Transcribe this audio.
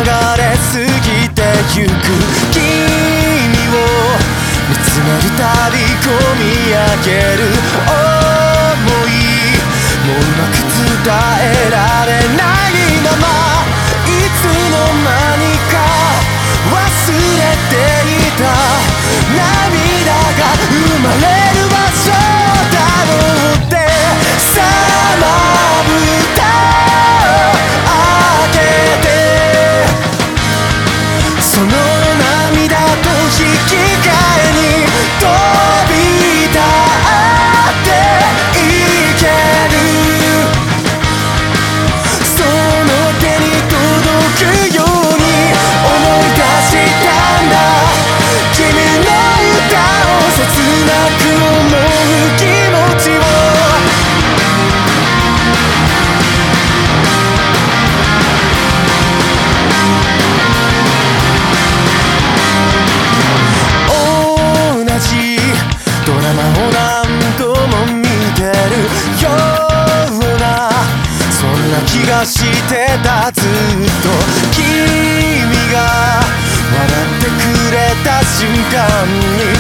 れ過ぎてゆく君を見つめるたびこみ上げる想いもうまく伝えられないままいつの間にか忘れていた涙が生まれる場所だろうってさあまぶたを開けてその涙と引き換えに飛び立っていけるその手に届くように思い出したんだ君の歌を切なく思う気持ちを同じドラマを何度も見てるようなそんな気がしてたずっと君が笑ってくれた瞬間に